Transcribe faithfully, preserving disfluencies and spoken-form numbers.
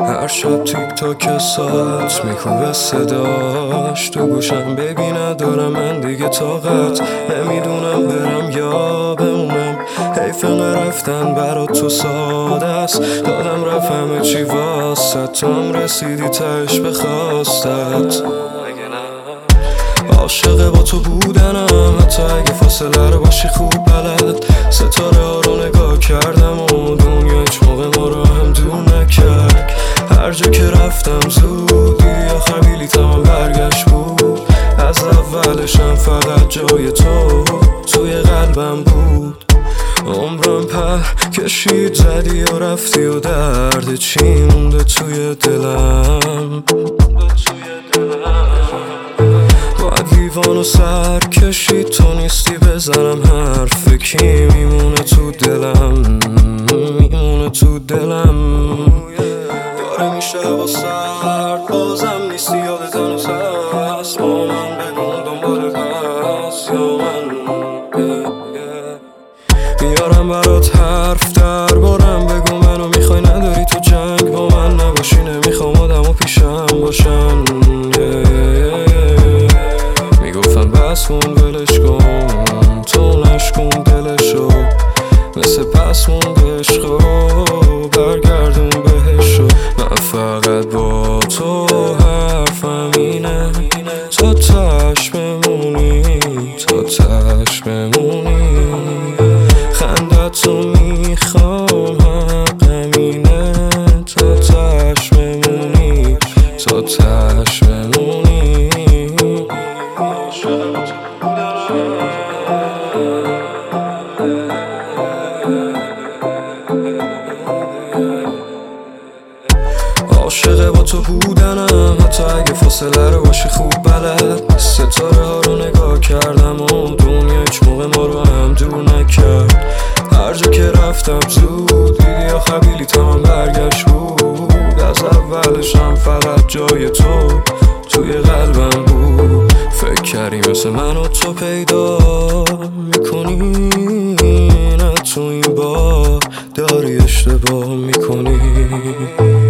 هر شب تیک تاک ساعت میکوبه صداش تو گوشم، ببین ندارم من دیگه طاقت، نمیدونم برم یا بمونم. حیف رفتن برا تو ساده است، دادم رفت همه چی واسط، تو هم رسیدی تش به خواستت. عاشق با تو بودنم، حتی اگه فاصله رو باشی خوب بلد. ستاره ها رو نگاه کردم و دنیا هیچ موقع ما رو هم دور نکرد. هر جا که رفتم زود دیدی آخر بلیطم هم برگشت بود. از اولشم فقط جای تو توی قلبم بود. عمرم پر کشید زدی و رفتی و درد چی مونده توی دلم. باید لیوانو سر کشید تو نیستی بزنم حرف کی میمونه تو دلم، میمونه تو دلم. داره میشه با سرد بازم نیستی یادت هنوز هست، با من بگم دنبالت هست یا من. میارم برات حرف دربارم، بگو منو میخوای نداری تو جنگ با من نباشی، نمیخوام آدم و پیشم باشن. میگفتم بس کن ولش کن تو نشکن دلشو، مثل پس مونده عشقو برگردون بهشو. من فقط با تو حرفم اینه، تا تش بمونی تا تش بمونی. خندتو میخوام حقم اینه، تا تش بمونی تا تش بمونی. عاشق با تو بودنم، حتی اگه فاصله رو باشی خوب بلد. ستاره ها رو نگاه کردم و دنیا هیچ موقع ما رو هم دور نکرد. هر جا که رفتم زود دیدی آخر بلیطم هم برگشت بود. از اولشم فقط جای تو توی قلبم بود. فکر کردی مثل من و تو پیدا میکنی، نه تو این بار داری اشتباه میکنی.